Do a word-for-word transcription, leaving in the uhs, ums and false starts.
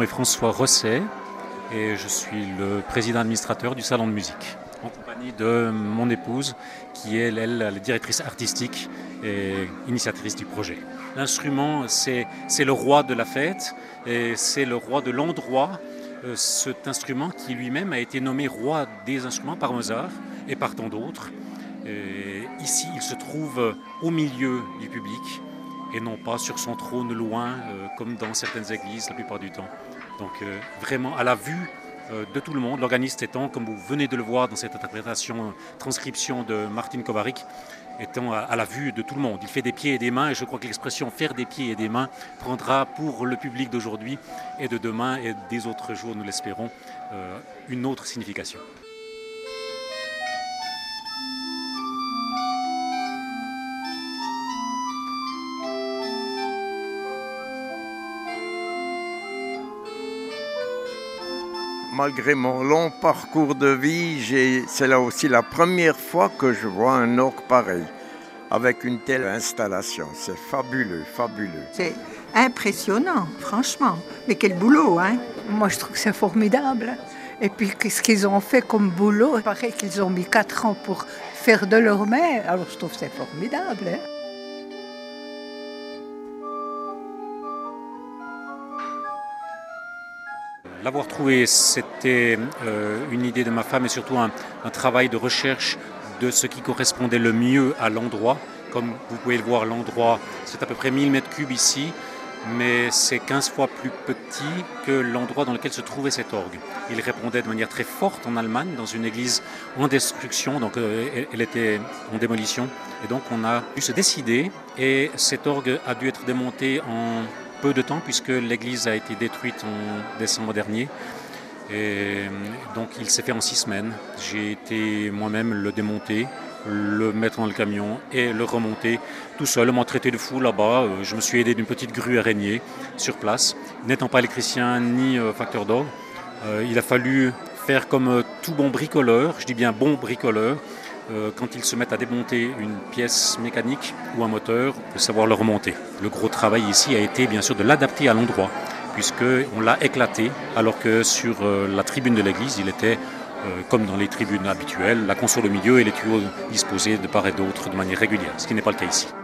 nom est François Rosset et je suis le président administrateur du Salon de musique, en compagnie de mon épouse qui est, elle, la directrice artistique et initiatrice du projet. L'instrument, c'est, c'est le roi de la fête et c'est le roi de l'endroit. Euh, cet instrument qui lui-même a été nommé roi des instruments par Mozart et par tant d'autres. Et ici, il se trouve au milieu du public et non pas sur son trône loin, euh, comme dans certaines églises la plupart du temps. Donc euh, vraiment à la vue euh, de tout le monde, l'organiste étant, comme vous venez de le voir dans cette interprétation, transcription de Martin Kovařík, étant à, à la vue de tout le monde. Il fait des pieds et des mains et je crois que l'expression faire des pieds et des mains prendra pour le public d'aujourd'hui et de demain et des autres jours, nous l'espérons, euh, une autre signification. Malgré mon long parcours de vie, j'ai, c'est là aussi la première fois que je vois un orgue pareil, avec une telle installation. C'est fabuleux, fabuleux. C'est impressionnant, franchement. Mais quel boulot, hein? Moi, je trouve que c'est formidable. Et puis, ce qu'ils ont fait comme boulot, il paraît qu'ils ont mis quatre ans pour faire de leur main. Alors, je trouve que c'est formidable, hein? L'avoir trouvé, c'était euh, une idée de ma femme et surtout un, un travail de recherche de ce qui correspondait le mieux à l'endroit. Comme vous pouvez le voir, l'endroit, c'est à peu près mille mètres cubes ici, mais c'est quinze fois plus petit que l'endroit dans lequel se trouvait cet orgue. Il répondait de manière très forte en Allemagne, dans une église en destruction, donc euh, elle était en démolition. Et donc on a dû se décider et cet orgue a dû être démonté en peu de temps puisque l'église a été détruite en décembre dernier et donc il s'est fait en six semaines. J'ai été moi-même le démonter, le mettre dans le camion et le remonter tout seul. On m'a traité de fou là-bas, je me suis aidé d'une petite grue araignée sur place. N'étant pas électricien ni facteur d'orgue, il a fallu faire comme tout bon bricoleur, je dis bien bon bricoleur, quand ils se mettent à démonter une pièce mécanique ou un moteur, de savoir le remonter. Le gros travail ici a été bien sûr de l'adapter à l'endroit, puisqu'on l'a éclaté, alors que sur la tribune de l'église, il était, comme dans les tribunes habituelles, la console au milieu et les tuyaux disposés de part et d'autre de manière régulière, ce qui n'est pas le cas ici.